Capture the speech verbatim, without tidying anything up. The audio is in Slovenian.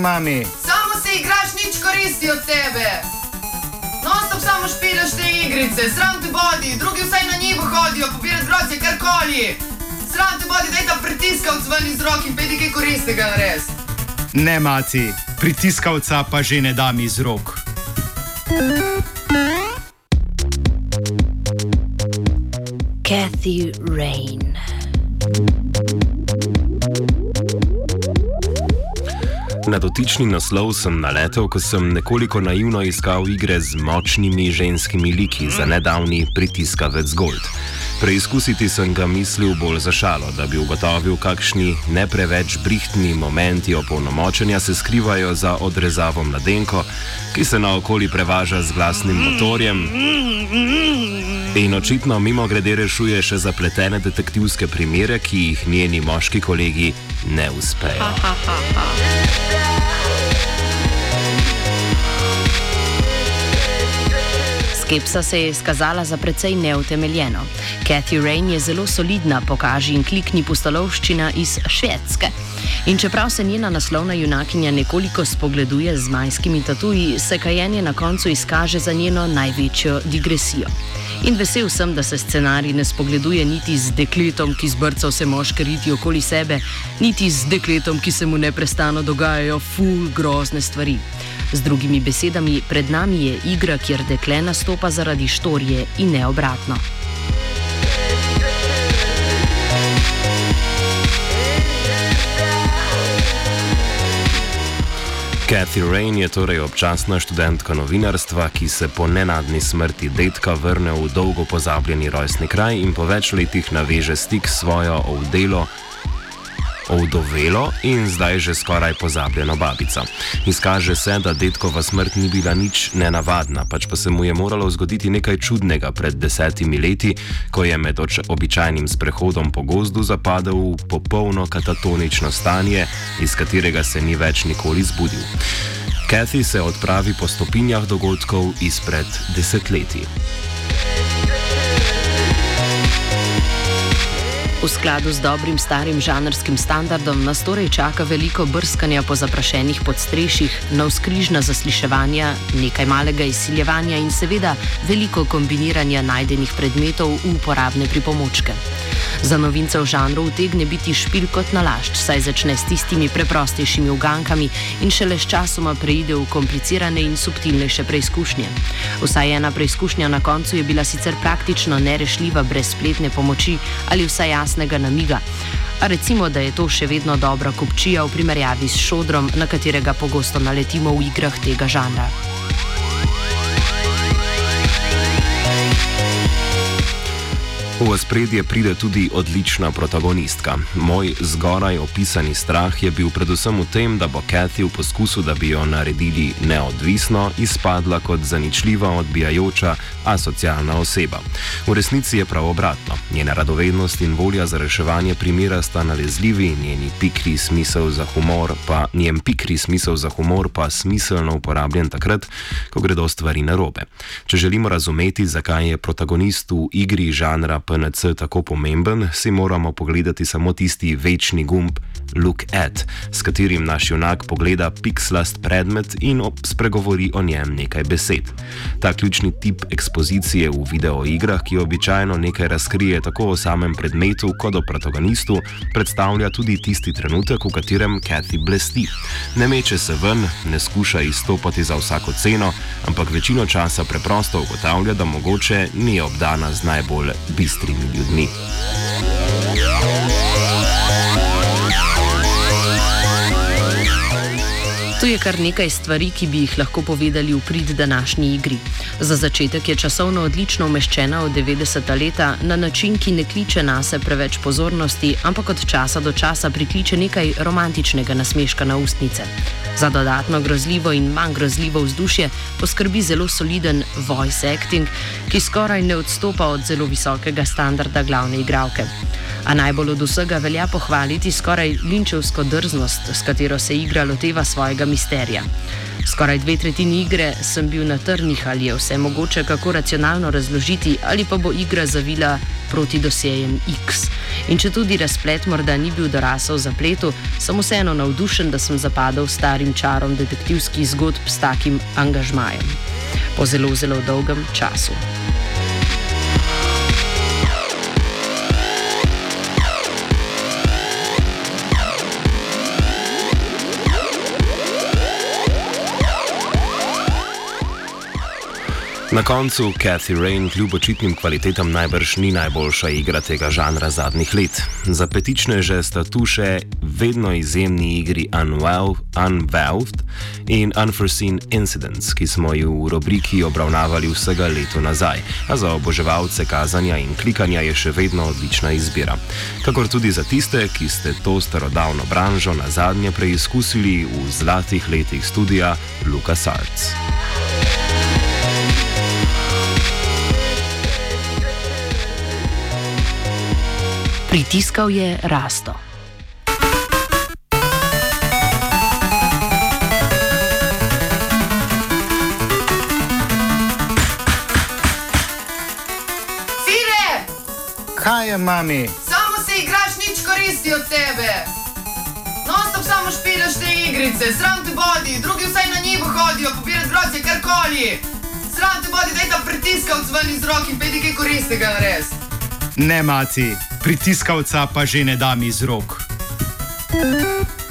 mami. Samo se igraš, nič koristi od tebe. Non-stop samo špilaš te igrice, sram te bodi, drugi vsaj na njivo hodijo, pobirat grozdje, karkoli. Sram te bodi, daj ta pritiskavc ven iz rok in pedi kaj koristega nares. Ne, maci, pritiskavca pa že ne dam iz rok. Kathy Rain. Na dotični naslov sem naletel, ko sem nekoliko naivno iskal igre z močnimi ženskimi liki za nedavni Pritiskavec Gold. Preizkusiti sem ga mislil bolj za šalo, da bi ugotovil, kakšni ne preveč brihtni momenti opolnomočenja se skrivajo za odrezavo mladenko, ki se naokoli prevaža z glasnim motorjem in očitno mimo grede rešuje še zapletene detektivske primere, ki jih njeni moški kolegi ne uspejo. Skepsa se je izkazala za precej neutemeljeno. Kathy Rain je zelo solidna, pokaži in klikni pustolovščina iz Švedske. In čeprav se njena naslovna junakinja nekoliko spogleduje z majskimi tatuji, se kajenje na koncu izkaže za njeno največjo digresijo. In vesel sem, da se scenarij ne spogleduje niti z dekletom, ki zbrca vse moške riti okoli sebe, niti z dekletom, ki se mu neprestano dogajajo ful grozne stvari. Z drugimi besedami, pred nami je igra, kjer dekle nastopa zaradi štorije in ne obratno. Kathy Rain je torej občasna študentka novinarstva, ki se po nenadni smrti dedka vrne v dolgo pozabljeni rojstni kraj in po več letih naveže stik s svojo ovdelo, ovdovelo in zdaj že skoraj pozabljeno babico. Izkaže se, da dedkova smrt ni bila nič nenavadna, pač pa se mu je moralo zgoditi nekaj čudnega pred desetimi leti, ko je med običajnim sprehodom po gozdu zapadel v popolno katatonično stanje, iz katerega se ni več nikoli zbudil. Kathy se odpravi po stopinjah dogodkov izpred desetletij. V skladu z dobrim starim žanrskim standardom nas torej čaka veliko brskanja po zaprašenih podstrešjih, navzkrižna zasliševanja, nekaj malega izsiljevanja in seveda veliko kombiniranja najdenih predmetov v uporabne pripomočke. Za novince v žanru utegne biti špil kot nalašč, saj začne s tistimi preprostejšimi ugankami in šele s časoma preide v komplicirane in subtilnejše preizkušnje. Vsaj ena preizkušnja na koncu je bila sicer praktično nerešljiva brez spletne pomoči ali vsaj jasnega namiga. A recimo, da je to še vedno dobra kupčija v primerjavi s šodrom, na katerega pogosto naletimo v igrah tega žanra. V ospredje pride tudi odlična protagonistka. Moj zgoraj opisani strah je bil predvsem v tem, da bo Kathy v poskusu, da bi jo naredili neodvisno, izpadla kot zaničljiva, odbijajoča, asocialna oseba. V resnici je prav obratno. Njena radovednost in volja za reševanje primera sta nalezljivi, njeni pikri smisel za humor pa, njen pikri smisel za humor pa smiselno uporabljen takrat, ko gredo stvari narobe. Če želimo razumeti, zakaj je protagonist v igri žanra P N C tako pomemben, si moramo pogledati samo tisti večni gumb Look at, s katerim naš junak pogleda pikslast predmet in spregovori o njem nekaj besed. Ta ključni tip ekspozicije v videoigrah, ki običajno nekaj razkrije tako o samem predmetu kot o protagonistu, predstavlja tudi tisti trenutek, v katerem Kathy blesti. Ne meče se ven, ne skuša izstopati za vsako ceno, ampak večino časa preprosto ugotavlja, da mogoče ni obdana z najbolj bistrimi ljudmi. Tu je kar nekaj stvari, ki bi jih lahko povedali v prid današnji igri. Za začetek je časovno odlično umeščena v devetdeseta leta na način, ki ne kliče nase preveč pozornosti, ampak od časa do časa prikliče nekaj romantičnega nasmeška na ustnice. Za dodatno grozljivo in manj grozljivo vzdušje poskrbi zelo soliden voice acting, ki skoraj ne odstopa od zelo visokega standarda glavne igralke. A najbolj od vsega velja pohvaliti skoraj linčevsko drznost, s katero se igra loteva svojega misterija. Skoraj dve tretjini igre sem bil na trnih, ali je vse mogoče kako racionalno razložiti, ali pa bo igra zavila proti dosjejem X. In če tudi razplet morda ni bil dorasel zapletu, sem vseeno navdušen, da sem zapadel starim čarom detektivskih zgodb s takim angažmajem. Po zelo, zelo dolgem času. Na koncu Kathy Rain kljub očitnim kvalitetam najbrž ni najboljša igra tega žanra zadnjih let. Za petičneže sta tu še vedno izjemni igri Unwelved in Unforeseen Incidents, ki smo ju v rubriki obravnavali vsega leto nazaj, a za oboževalce kazanja in klikanja je še vedno odlična izbira. Kakor tudi za tiste, ki ste to starodavno branžo na zadnje preizkusili v zlatih letih studia LucasArts. Pritiskal je Rasto. Sine! Kaj je, mami? Samo se igraš, nič koristi od tebe. Non-stop samo špilaš te igrice, sram te bodi, drugi vsaj na njivo hodijo, pobirat grozdje, karkoli. Sram te bodi, daj ta pritiskavc ven iz rok in pedi kaj koristega nares. Ne, mati, pritiskavca pa že ne dam iz rok.